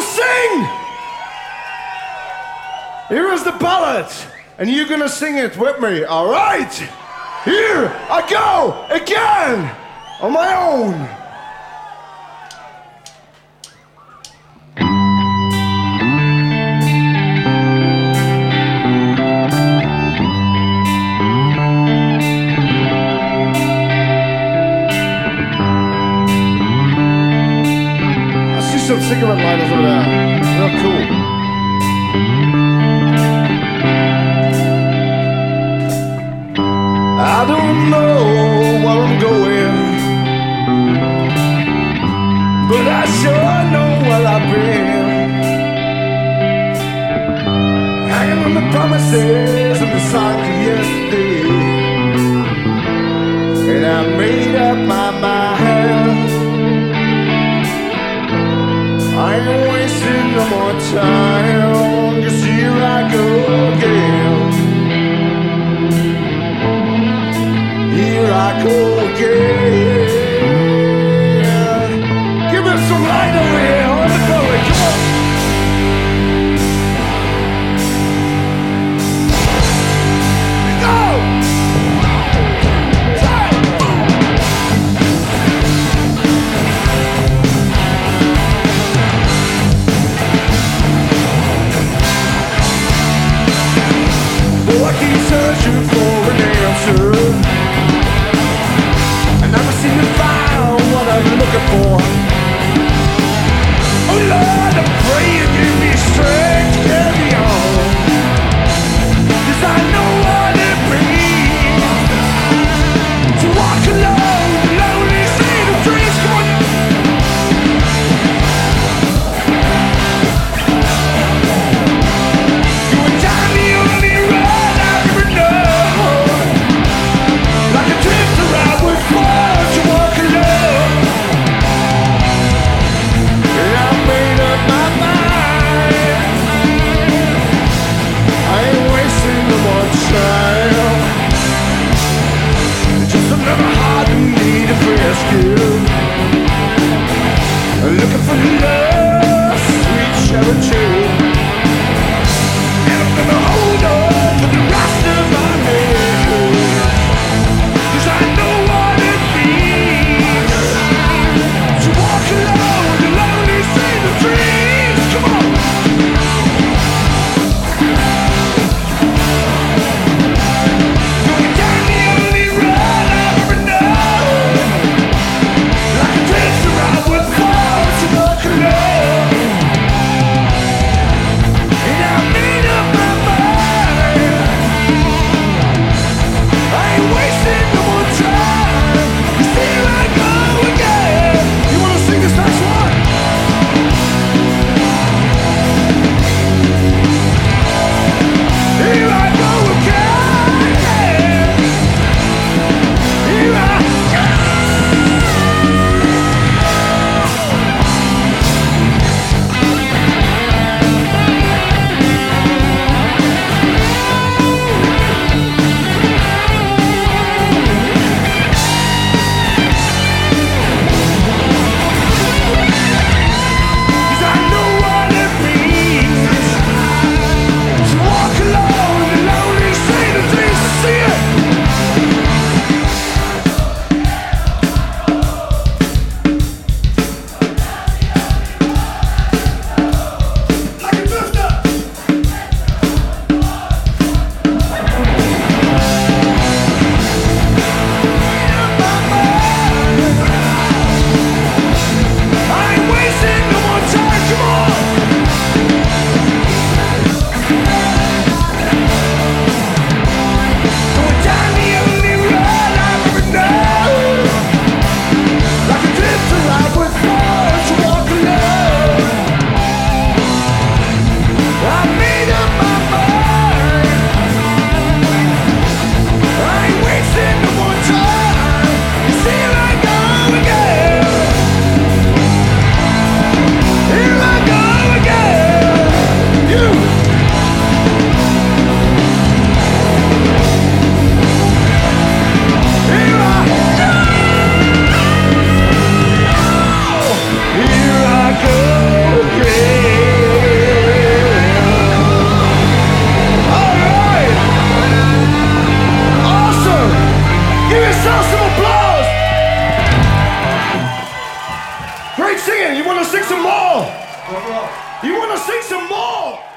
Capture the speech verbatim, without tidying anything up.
sing! Here is the ballad, and you're gonna sing it with me, alright? Here I go again on my own. Some cigarette lighters over there. Real cool. I don't know where I'm going, but I sure know where I've been. Hanging on the promises and the signs of yesterday, and I made up my mind. I ain't wasting no more time, 'cause here I go again. Here I go again. Give us some light over here on the belly, come on. Go! singing. You want to sing some more? You want to sing some more?